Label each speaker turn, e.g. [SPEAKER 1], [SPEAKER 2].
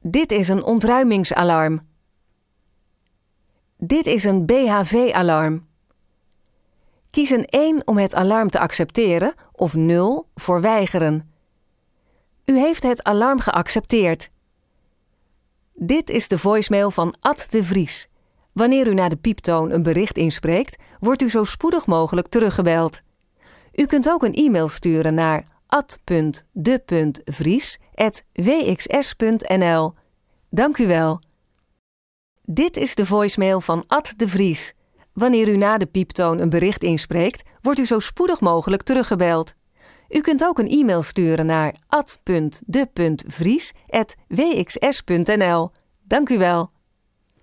[SPEAKER 1] Dit is een ontruimingsalarm. Dit is een BHV-alarm. Kies een 1 om het alarm te accepteren of 0 voor weigeren. U heeft het alarm geaccepteerd. Dit is de voicemail van Ad de Vries. Wanneer u na de pieptoon een bericht inspreekt, wordt u zo spoedig mogelijk teruggebeld. U kunt ook een e-mail sturen naar ad.de.vries@wxs.nl. Dank u wel. Dit is de voicemail van Ad de Vries. Wanneer u na de pieptoon een bericht inspreekt, wordt u zo spoedig mogelijk teruggebeld. U kunt ook een e-mail sturen naar ad.de.vries@wxs.nl. Dank u wel.